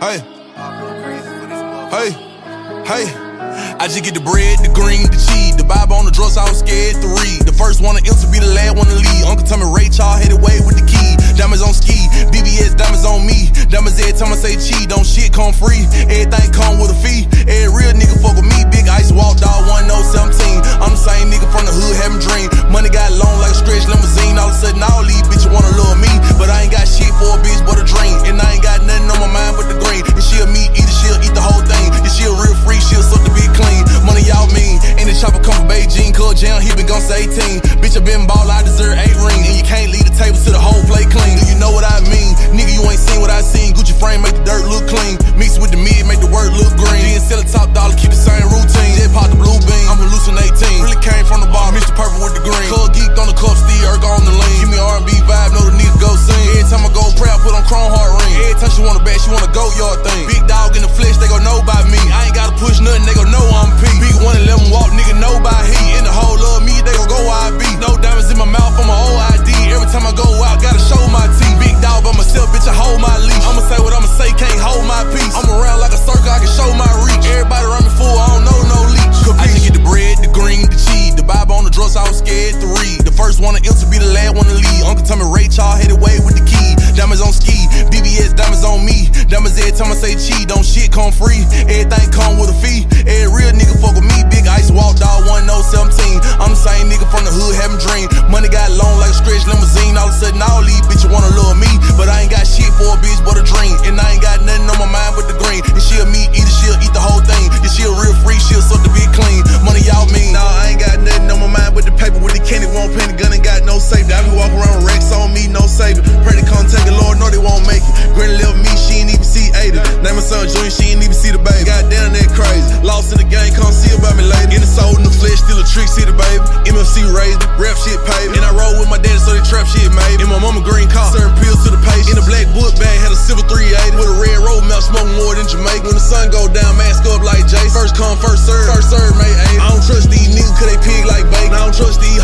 Hey, hey, hey. I just get the bread, the green, the cheese. The Bible on the drawers, I was scared to read. The first one to enter be the last one to leave. Uncle tell me Ray Charles headed away with the key. Diamonds on ski, BBS diamonds on me. Diamonds every time I say cheese, don't shit come free. Everything come with a fee. Every real nigga fuck with me. Big ice walk dog 1017. I'm the same nigga from the hood having dream. Money got long like a stretch limousine. All of a sudden all these bitches wanna love me, but I ain't got shit for a bitch but a dream. And I ain't got nothing on my mind but the green. And she'll meat eater, she'll eat the whole thing. And she'll real free, she'll suck the big clean. Money y'all mean, and the chopper come from Beijing. Cuz Jam, he been gone since 18. Bitch, I been ball, I deserve 8 rings. And you can't leave the table till the whole plate clean. Do you know what I mean? Nigga, you ain't seen what I seen. Gucci frame make the dirt look clean. Mix with the mid, make the work look green. Then sell a top dollar, keep the same routine. Just pop the blue bean, I'm hallucinating. Really came from the bottom, Mr. Purple with the green. Cuz geeked on the cup, Steve Urk on the lean. Give me R&B vibe, know the nigga go sing. Every time I go pray, I put on chrome heart ring. Every time she wanna back, she wanna go yard thing. Big dog in the flesh, they gon' know by me. I ain't gotta push nothing, they gon' know I'm P. Big 111 walk, nigga know by he. In the whole love me, they gon' go IB. No diamonds in my mouth, I'm a whole ID. Every time I go out, gotta show my teeth. Big dog by myself, bitch, I hold my leash. I'ma say what I'ma say, can't hold my peace. I'm around like a circle, I can show my reach. Everybody around me fool, I don't know no leech. I just get the bread, the green, the cheese. The Bible on the drawers, I was scared to read. The first one to enter be the last one to leave. Uncle tell me Ray Charles headed away with the key. Diamonds on ski, BBS diamonds on me. Diamonds every time I say cheese, don't shit come free. Everything come with a fee. Every real nigga fuck with me. Big ice walk dog 1017. I'm the same nigga from the hood having dream. Money got long like a stretch limousine. All of a sudden all these bitches wanna love me, but I ain't got shit for a bitch but a dream. And I ain't got nothing on my mind but the green. And she'll meat eater, she'll eat the whole thing. And she'll real free, she'll suck the big clean. Money y'all mean. Nah, I ain't got nothing on my mind but the paper with the candy. Won't pay the gun and got no safety. I be walking around with Rex on me, no saving. Pray to come take it, Lord, know they won't make it. Granny left me, she ain't even see 80. Name my son Junior, she ain't even see the baby. Goddamn, that crazy. Lost in the game, come see about me later. In the soul, in the flesh, still a trick, see the baby. MFC raised, rap shit paid. And I roll with my daddy, so they trap shit made. In my mama green car, serving pills to the patient. In a black book bag, had a silver 380. With a red road mouth, smoking more than Jamaica. When the sun go down, mask up like Jay. First come, first serve, mate. I don't trust these niggas, cause they pig like bacon. I don't trust these